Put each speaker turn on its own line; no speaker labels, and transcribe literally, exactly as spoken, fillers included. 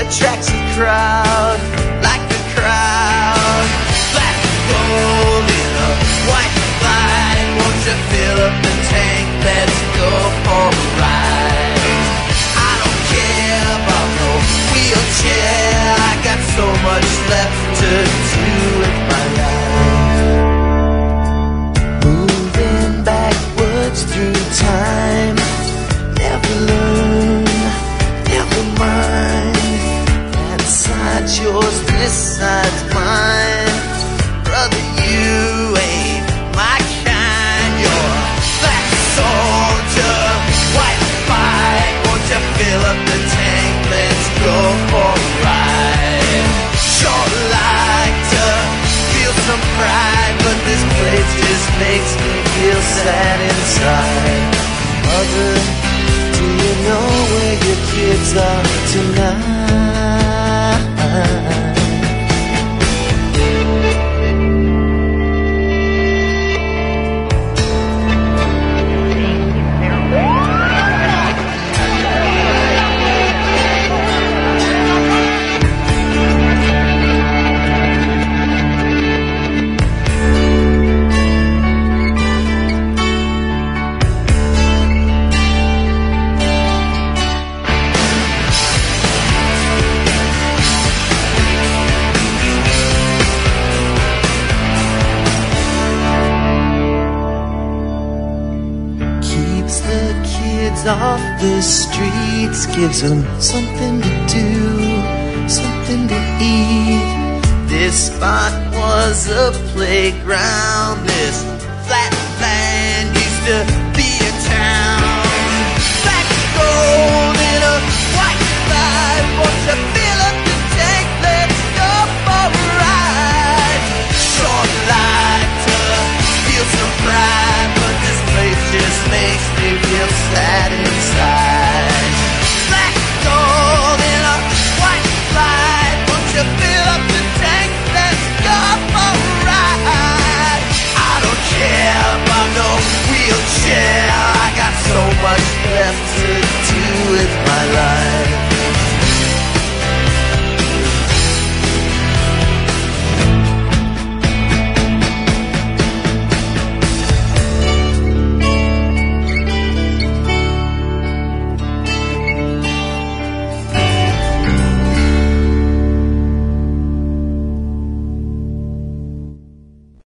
attracts a crowd, like a crowd. Black gold in a white line. Won't you fill up the tank? Let's go for a ride. I don't care about no wheelchair. I got so much left to do with my life. Moving backwards through time. Never learn, never mind. That side's yours, this side's mine. Brother, you ain't my kind. You're a black soldier, white fight. Won't you fill up the tank? Let's go for a ride. Sure like to feel some pride, but this place just makes me feel sad inside. Mother, do you know where your kids are tonight? Off the streets, gives them something to do, something to eat. This spot was a playground. This flat land used to be a town. Black gold